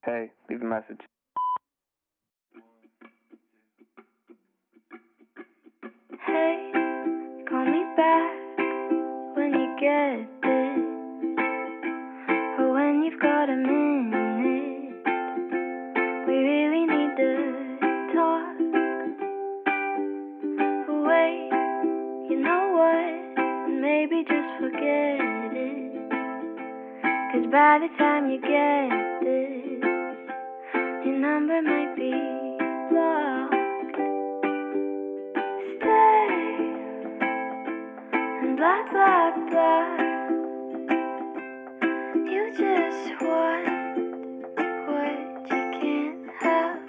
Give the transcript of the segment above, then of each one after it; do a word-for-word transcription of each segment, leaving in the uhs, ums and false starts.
Hey, leave a message. Hey, call me back when you get it, or when you've got a minute. We really need to talk. Wait, you know what? Maybe just forget it, 'cause by the time you get this, your number might be blocked. Stay and blah blah blah. You just want what you can't have.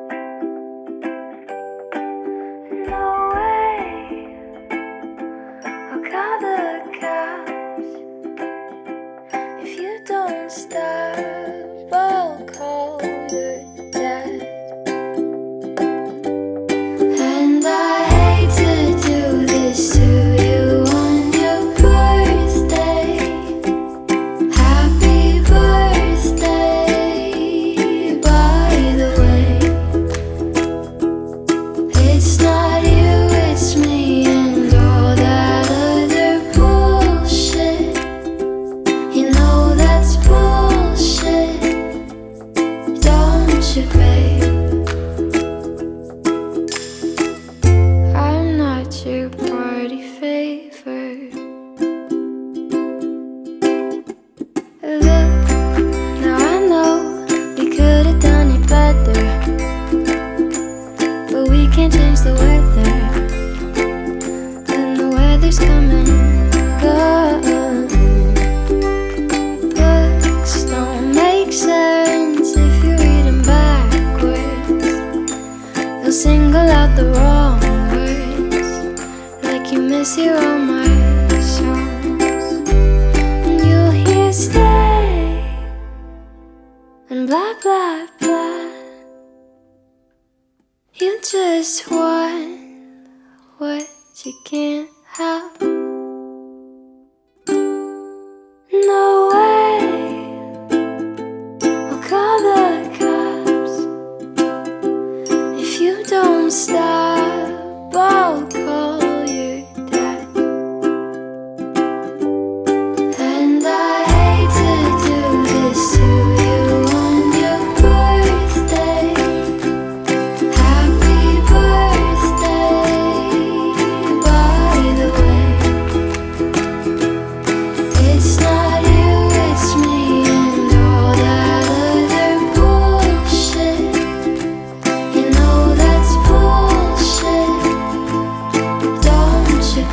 No way, I'll call the cops. If you don't stop, I'll call your dad. And I hate to do this to you on your birthday. Happy birthday, by the way. It's not you, it's me and all that other bullshit. You know that's bullshit, don't you, babe? I'm not your party favor. Look, now I know we could have done it better, but we can't change the weather. And the weather's coming, good. Books don't make sense if you read them backwards. They'll single out the wrong words, like you mishear all my songs. And you'll hear stay and blah blah blah. You just want what you can't have. No way, I'll call the cops. If you don't stop, I'll call your dad. And I hate to do this to you on your birthday. Happy birthday, by the way. It's not you, it's me and all that other bullshit. You know that's bullshit, don't you,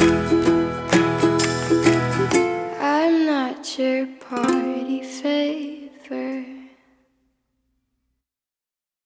babe? I'm not your party favor.